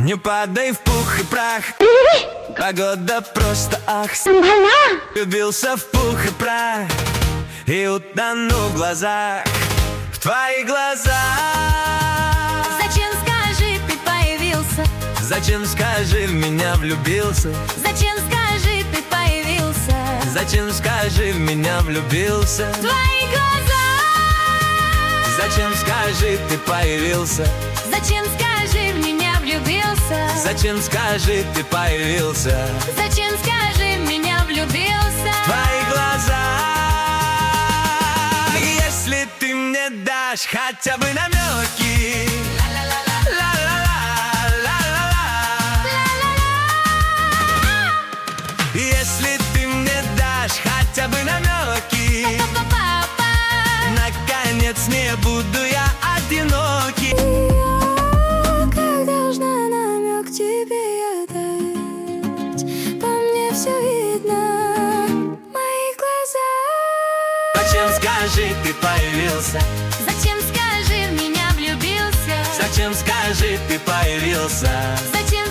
Не падай в пух и прах, погода просто ах. Влюбился в пух и прах и утону в глазах, в твоих глазах. Зачем, скажи, ты появился? Зачем, скажи, в меня влюбился? Зачем, скажи, ты появился? Зачем, скажи, в меня влюбился? В твоих глазах. Зачем, скажи, ты появился? Зачем, скажи, в меня влюбился? Зачем, скажи, ты появился? Зачем, скажи, в меня влюбился? В твоих глазах. Если ты мне дашь хотя бы намеки, если ты мне дашь хотя бы намеки, наконец не буду я одинокий. Как должна намек тебе дать? По мне все видно в моих глазах. Зачем, скажи, ты появился? Зачем, скажи, в меня влюбился? Зачем, скажи, ты появился? Зачем,